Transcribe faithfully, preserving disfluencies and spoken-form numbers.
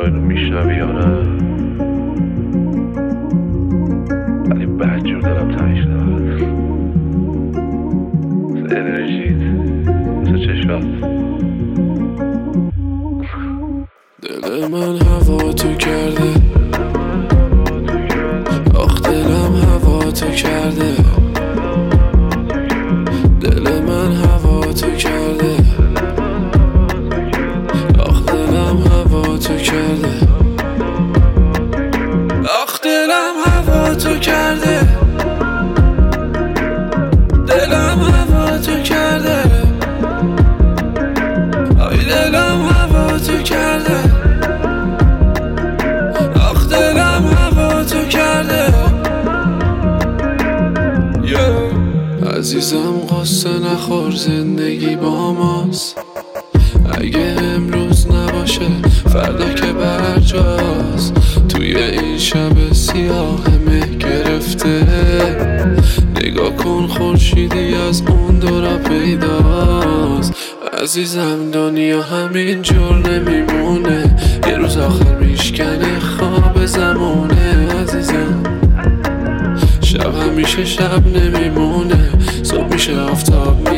اینو میشنوی یا نه؟ ولی بدجور دارم تنش دارم مثل انرژیت، مثل چشمات. دل من هوا تو کرده، آخ دلم هوا تو کرده، دل من هوا تو کرده، آخ دلم هوا تو کرده، آخ دلم هوا تو کرده، دلم هوا تو کرده، آی دلم هوا تو کرده، آخ دلم هوا تو کرده. yeah. عزیزم قصه نخور، زندگی با ماست، اگه امروز نباشه فردا که برجاست. توی این شب سیاه مه گرفته، نگاه کن خورشیدی از اون دورا پیداست. عزیزم دنیا همین جور نمیمونه، یه روز آخر میشکنه خواب زمونه. عزیزم شب همیشه شب نمیمونه، صبح میشه آفتاب